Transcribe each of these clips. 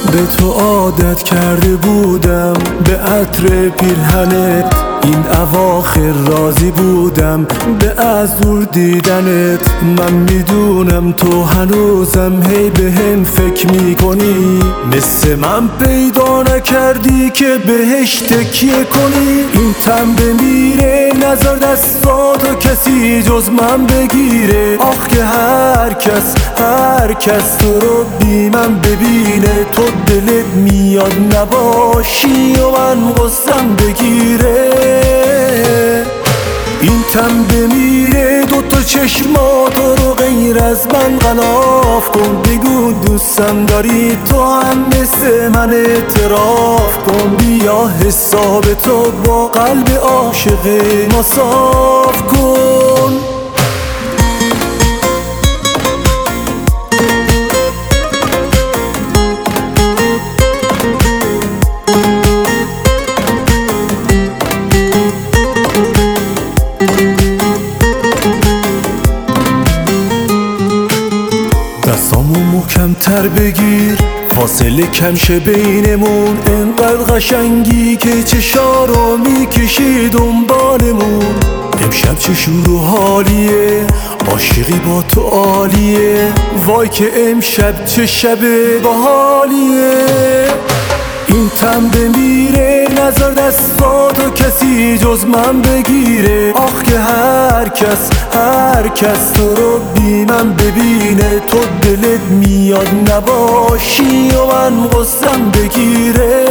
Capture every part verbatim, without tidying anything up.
به تو عادت کرده بودم، به عطر پیرهنت این اواخر راضی بودم، به از دور دیدنت. من میدونم تو هنوزم هی به هم فکر میکنی، مثل من پیدا نکردی که بهش تکیه کنی. این تن بمیره نظر دستاتو کسی جز من بگیره. آخ که هر کس هر کس تو رو بی من ببینه، تو دلت میاد نباشی و من غصم بگیره. این تن بمیره دوتا چشماتو رو غیر از من غلاف کن. بگو دوستم داری تو هم مثل من اعتراف کن. بیا حساب تو با قلب عاشق ما صاف کن. دستامو محکم‌تر بگیر، فاصله کم شه بینمون. انقدر قشنگی که چشارو میکشی دنبالمون. امشب چه شور و حالیه، عاشقی با تو عالیه. وای که امشب چه شب باحالیه. این تن بمیره نظر دستاتو کسی جز من بگیره. آخ که هر کس هر کس تو رو بی من ببینه، تو دلت میاد نباشی و من غصم بگیره.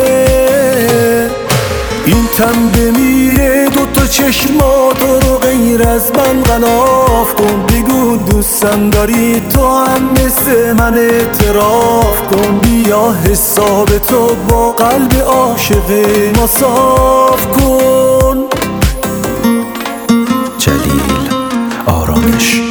این تن بمیره دوتا چشماتو رو غیر از من غلاف کن. بگو دوستم داری تو هم مثل من اعتراف کن. بیا حساب تو با قلب عاشق ما صاف کن. جلیل آرامش.